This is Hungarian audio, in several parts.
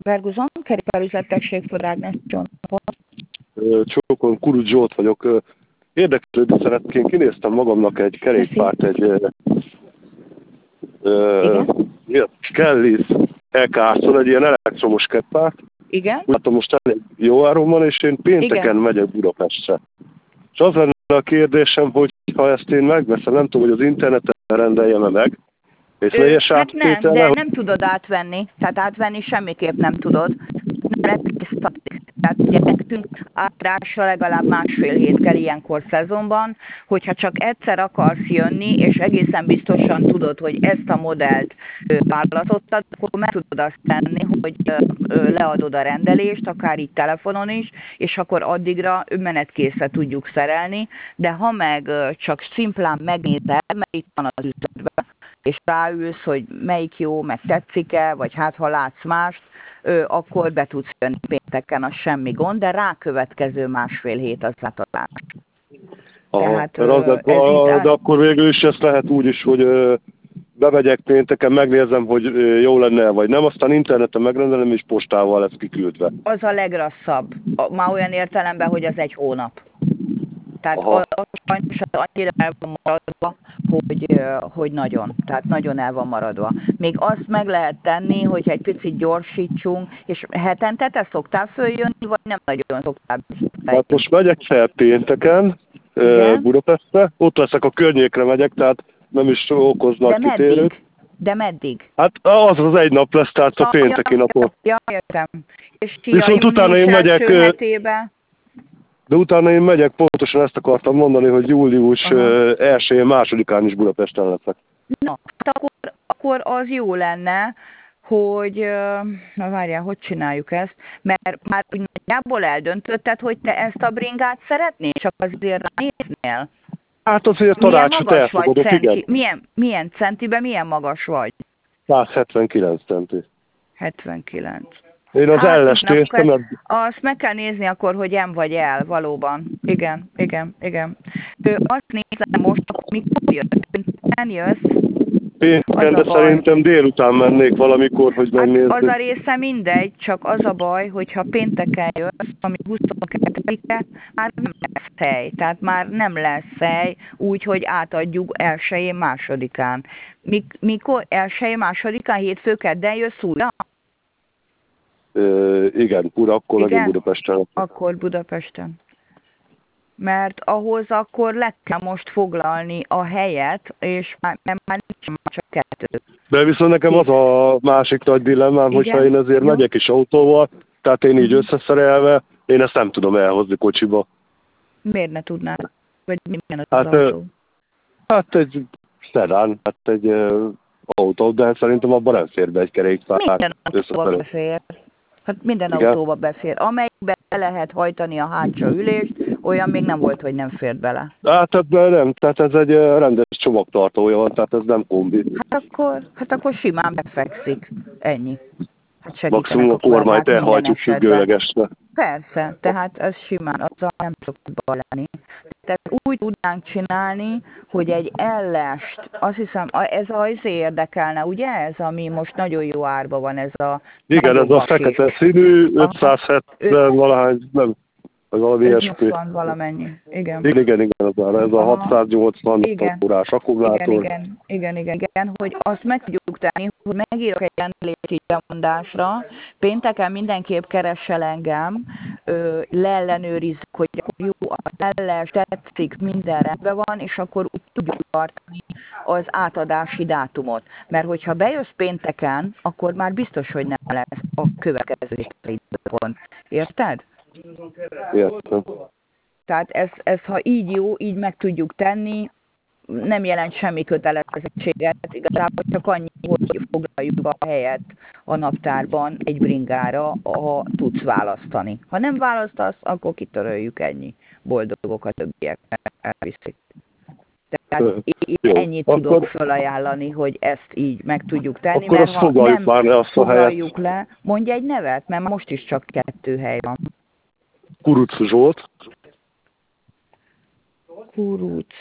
Verguzon, kerékpárüzletegség, Föld Ágnes Csonapon. Csókon, Kuruc Zsolt vagyok. Érdeklődni szeretném, kinéztem magamnak egy kerékpárt, Kellis EK-szon, egy ilyen elektromos kerékpárt. Igen. Látom, most elég jó áron van, és én pénteken megyek Budapestre. És az lenne a kérdésem, hogy ha ezt én megveszem, nem tudom, hogy az interneten rendeljem-e meg, és teljes Hát nem, átvétele, de nem tudod átvenni. Tehát átvenni semmiképp nem tudod. Tehát ugye nekünk átrásra legalább 1,5 hét kell ilyenkor szezonban, hogyha csak egyszer akarsz jönni, és egészen biztosan tudod, hogy ezt a modellt választottad, akkor meg tudod azt tenni, hogy leadod a rendelést, akár így telefonon is, és akkor addigra menetkészre tudjuk szerelni, de ha meg csak szimplán megnézed, mert itt van az üzletben, és ráülsz, hogy melyik jó, meg tetszik-e, vagy hát ha látsz mást, akkor be tudsz jönni pénteken, az semmi gond, de rákövetkező 1,5 hét az átadás. Tehát, de akkor végül is ezt lehet úgy is, hogy bemegyek pénteken, megnézem, hogy jó lenne vagy nem, aztán interneten megrendelem, és postával lesz kiküldve. Az a legrosszabb. Már olyan értelemben, hogy az 1 hónap. Tehát sajnos annyira el van maradva, hogy nagyon. Tehát nagyon el van maradva. Még azt meg lehet tenni, hogy egy picit gyorsítsunk, és hetente te szoktál följönni, vagy nem nagyon szoktál? Hát most megyek fel pénteken Budapestre, ott leszek, a környékre megyek, tehát nem is okoznak kitérőt. De meddig? Hát az egy nap lesz, tehát a pénteki napon. Ja, értem. És viszont utána én megyek... hetébe? De utána én megyek, pontosan ezt akartam mondani, hogy július 1-én, 2-án is Budapesten leszek. Na, hát akkor az jó lenne, hogy, na várjál, hogy csináljuk ezt, mert már nagyjából eldöntötted, hogy te ezt a bringát szeretnéd, csak azért ránéznél. Hát azért tanácsot elfogadok, igen. Milyen centiben, milyen magas vagy? 179 centi. 79. Én az ellest néztem. Azt meg kell nézni akkor, hogy M vagy L, valóban. Igen. Azt nézem most, mikor jössz? Pénteken, de szerintem délután mennék valamikor, hogy megnézzük. Az a része mindegy, csak az a baj, hogyha pénteken jössz, ami 22-e, már nem lesz hely. Tehát már nem lesz hely úgy, hogy átadjuk 1-én, 2-án. Mikor 1-én, 2-án, hétfő, kedden jössz újra? Igen, akkor megint Budapesten. Akkor Budapesten. Mert ahhoz akkor le kell most foglalni a helyet, és már nincs csak 2. De viszont nekem az a másik nagy dilemmám, hogyha én azért megyek is autóval, tehát én így összeszerelve, én ezt nem tudom elhozni kocsiba. Miért ne tudnád? Vagy milyen az autó? Hát egy szedán, hát egy autó, de szerintem abban nem fér be egy kerékpár. Minden autóba befér. Hát minden autóba befér. Amelyikbe be lehet hajtani a hátsó ülést, olyan még nem volt, hogy nem fért bele. Hát ebben nem, tehát ez egy rendes csomagtartója van, tehát ez nem kombi. Hát akkor simán befekszik. Ennyi. Hát maximum a kormányt elhajtjuk függőlegesre. Persze, tehát ez simán, azzal nem szokott baj lenni. Tehát úgy tudnánk csinálni, hogy egy ellest, azt hiszem, ez az érdekelne, ugye? Ez, ami most nagyon jó árban van, ez a... Igen, ez a fekete színű, 570 valahány, nem, valami ilyesmi. 80 valamennyi, igen. Igen, ez a 680 órás akkumulátor. Igen, hogy azt meg tudjuk tenni, hogy megírok egy rendelést így bemondásra, pénteken mindenképp keressel engem, leellenőrizzük, hogy jó, az elles tetszik, minden rendben van, és akkor úgy tudjuk tartani az átadási dátumot. Mert hogyha bejössz pénteken, akkor már biztos, hogy nem lesz a következő időpont. Érted? Értem. Tehát ez, ha így jó, így meg tudjuk tenni, nem jelent semmi kötelezettséget, igazából csak annyi, hogy foglaljuk a helyet a naptárban egy bringára, ha tudsz választani. Ha nem választasz, akkor kitöröljük, ennyi. Boldogok a többiek, elviszik. Tehát ennyit tudok felajánlani, hogy ezt így meg tudjuk tenni, akkor mert ha nem foglaljuk le, mondj egy nevet, mert most is csak 2 hely van. Kuruc Zsolt. Kuruc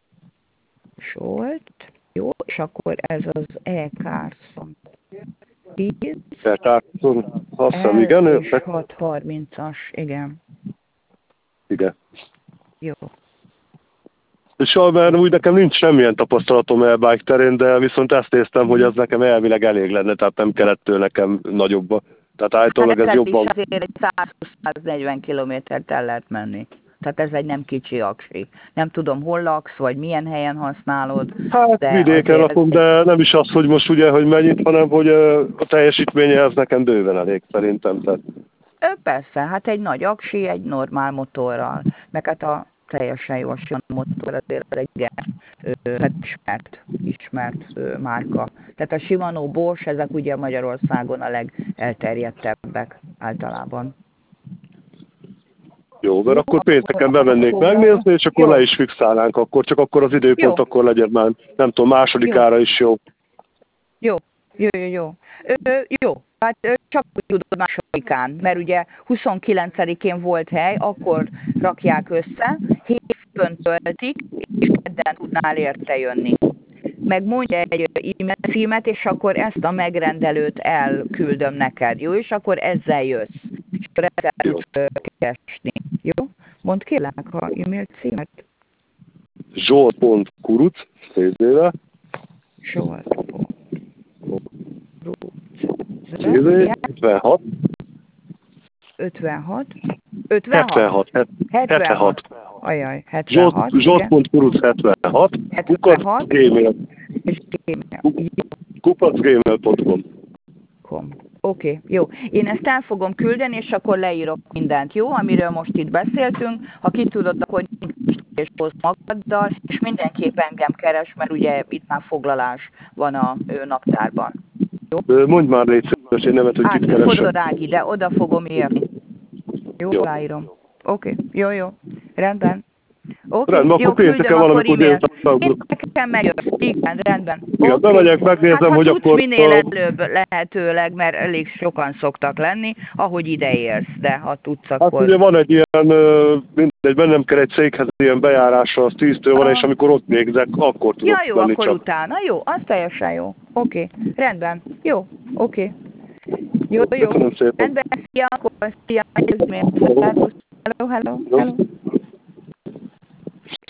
Zsolt. Jó, és akkor ez az E-Carson. 10. Tehát azt hiszem, igen. És 630-as, igen. Igen. Jó. És mert úgy nekem nincs semmilyen tapasztalatom e-bike terén, de viszont ezt néztem, hogy ez nekem elvileg elég lenne, tehát nem kellett tőle nekem nagyobb. Tehát állítólag ez jobban... Is azért egy 120-140 kilométert el lehet menni. Tehát ez egy nem kicsi aksi. Nem tudom, hol laksz, vagy milyen helyen használod. Hát vidéken lakom, de nem is az, hogy most ugye, hogy mennyit, hanem hogy a teljesítménye az nekem bőven elég szerintem. Tehát. Persze, hát egy nagy aksi, egy normál motorral. Meg hát a teljesen jó motor azért egy hát ismert márka. Tehát a Shimano, Bosch, ezek ugye Magyarországon a legelterjedtebbek általában. Jó, mert akkor pénteken bemennék megnézni, és akkor le is fixálnánk, akkor csak akkor az időpont akkor legyen már, nem tudom, másodikára is jó. Jó. Jó, hát csak úgy tudod másodikán, mert ugye 29-én volt hely, akkor rakják össze, hétfőn töltik, és kedden tudnál érte jönni. Megmondja egy e-mail címet, és akkor ezt a megrendelőt elküldöm neked, jó? És akkor ezzel jössz. És akkor ezzel tudsz keresni, jó? Mondd kérlek a e-mail címet. Zsolt.kuruc, szézével. Zsolt.kuruc. 56. 56. 76. Ajaj, 76. Zsolt.kuruc 76. 76. Kupacgmail.com. Oké, jó. Én ezt el fogom küldeni, és akkor leírok mindent, jó? Amiről most itt beszéltünk. Ha ki tudod, akkor és hoz magaddal, és mindenképp engem keres, mert ugye itt már foglalás van a naptárban. Jó? Mondj már légy szíves, én nevet, hogy kit keresek. Fodorági, de oda fogom érni. Jó, aláírom. Oké, jó. Rendben. Rendben, akkor pénteken valamikor délután. Nekem megjössz. Igen, rendben. Igen, bemegyek, megnézem, hogy akkor... minél előbb lehetőleg, mert elég sokan szoktak lenni, ahogy ide érsz, de ha tudsz, akkor... Hát ugye van egy ilyen, mindegy, bennem kell egy székhez ilyen bejárásra, az 10-től van, és amikor ott végzek, akkor tudok jó, menni akkor csak. utána. Jó, az teljesen jó. Oké, rendben. Jó, oké. Jó. Köszönöm szépen. Rendben, szia, akkor szia. Hello.